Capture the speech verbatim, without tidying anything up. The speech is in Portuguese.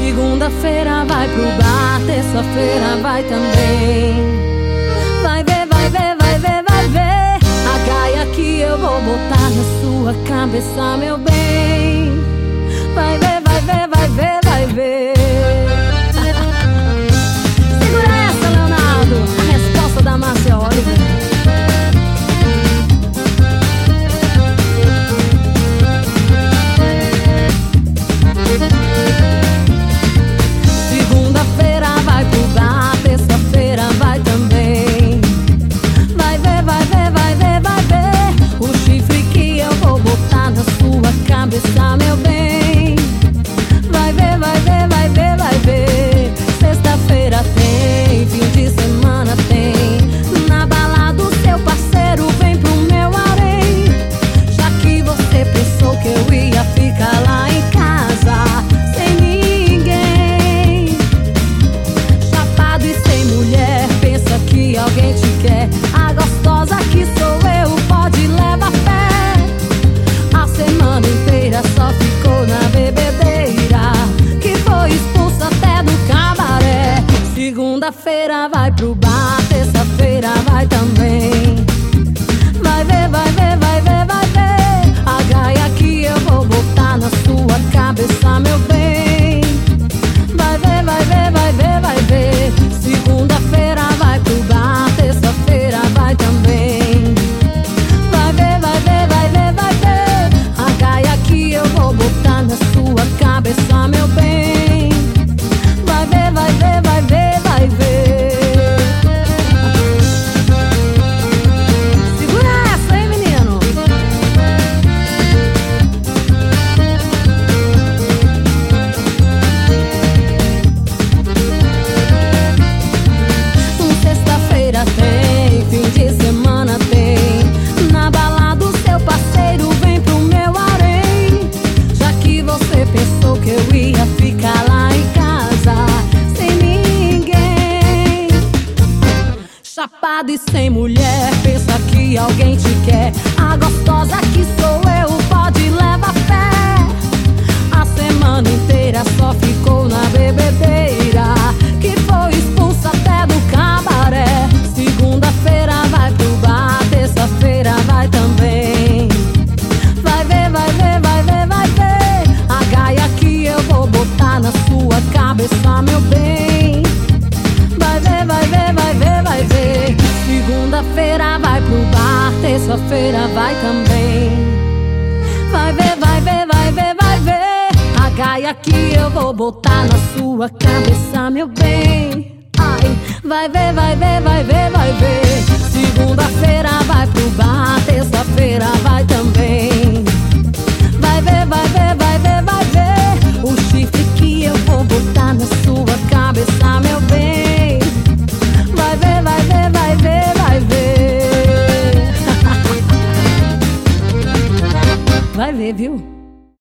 Segunda-feira vai pro bar, terça-feira vai também. Vai ver, vai ver, vai ver, vai ver a gaia que eu vou botar na sua cabeça, meu bem. Vai ver, vai ver, vai ver, vai ver. Segura essa, Leonardo, a resposta da Márcia Oliver. Cabeça, meu bem. Vai ver, vai ver, vai ver, vai ver. Sexta-feira tem, fim de semana tem. Na balada o seu parceiro vem pro meu harém. Já que você pensou que eu ia ficar lá em casa sem ninguém, chapado e sem mulher, pensa que alguém te quer. A gostosa que sou eu pode levar fé. A semana inteira só ficou na bebedeira, que foi expulsa até do cabaré. Segunda-feira vai pro bar, terça-feira vai também. Vai ver, vai ver, vai ver, vai ver a gaia que eu vou botar na sua cabeça, meu bem. Vai ver, vai ver, vai ver, vai ver. Segunda-feira vai pro bar, terça-feira vai também. Vai ver, vai ver, vai ver, vai ver a gaia que eu vou botar na sua cabeça, meu bem. Vai ver, vai ver, vai ver, vai ver. Segura essa, hein, menino? Sexta-feira tem, fim de semana tem. Na balada o seu parceiro vem pro meu harém. Já que você pensou que eu ia ficar lá em casa sem ninguém, chapado e sem mulher, pensa que alguém te quer. A gostosa que sou eu pode levar fé. A semana inteira só ficou na bebedeira, que foi expulsa até do cabaré. Segunda-feira vai pro bar, terça-feira vai também. Vai ver, vai ver, vai ver, vai ver a gaia que eu vou botar na sua cabeça, meu bem. Vai ver, vai ver, vai ver, vai ver. Segunda-feira vai pro bar, terça-feira vai também. Vai ver, vai ver, vai ver, vai ver a gaia que eu vou botar na sua cabeça, meu bem. Ai, vai ver, vai ver, vai ver, vai ver. Segunda-feira vai pro bar, terça-feira vai também. Vai ver, vai ver, vai ver, vai ver o chifre que eu vou botar na sua cabeça, meu bem. Vai ver, vai ver, vai ver, vai ver. Vai ver, viu?